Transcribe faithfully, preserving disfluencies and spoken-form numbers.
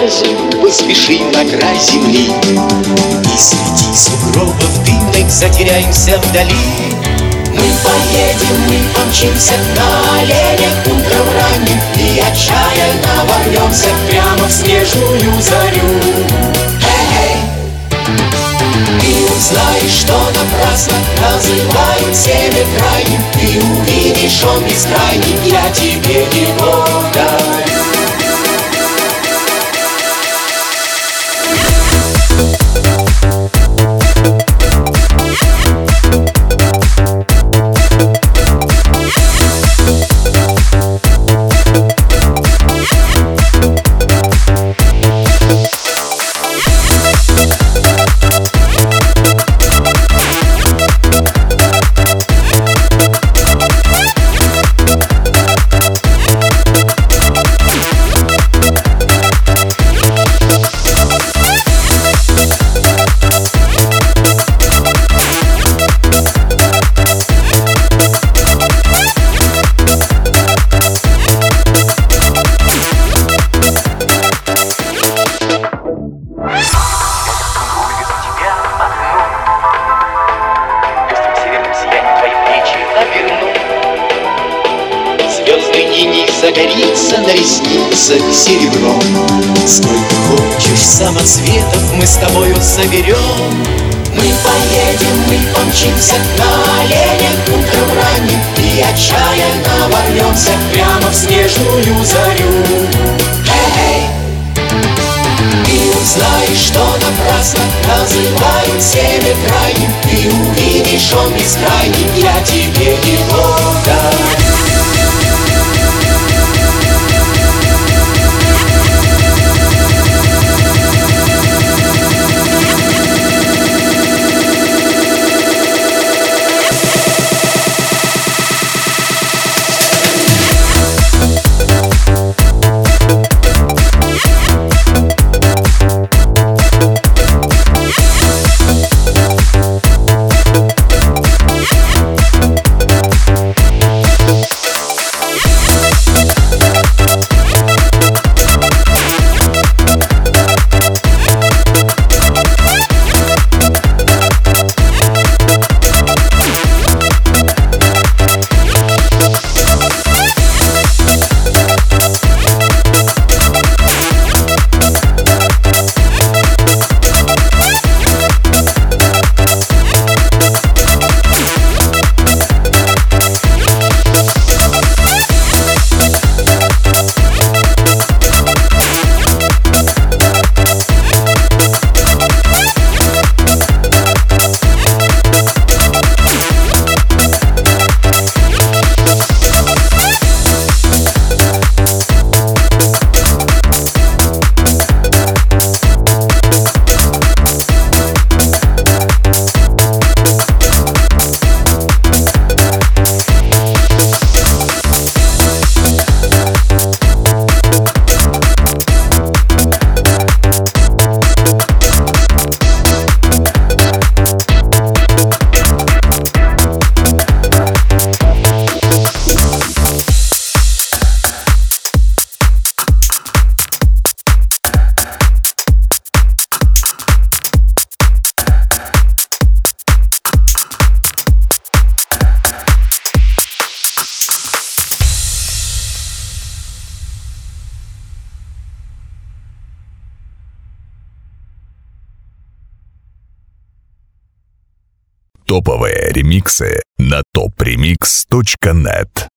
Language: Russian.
сразу поспешим на край земли, и среди сугробов дымных затеряемся вдали. Мы поедем, мы помчимся на оленях утром ранним, и отчаянно ворвемся прямо в снежную зарю. Эй-эй! Ты узнаешь, что напрасно называют север крайним, ты увидишь, он бескрайний, я тебе его дарю. Загорится на ресницах серебром. Сколько хочешь самоцветов мы с тобою соберем. Мы поедем, мы помчимся на оленях утром ранним, и отчаянно ворвемся прямо в снежную зарю. Эй-эй! Ты узнаешь, что напрасно называют север крайним, ты увидишь, он бескрайний, я тебе его дарю. Топовые ремиксы на топ ремикс точка нет.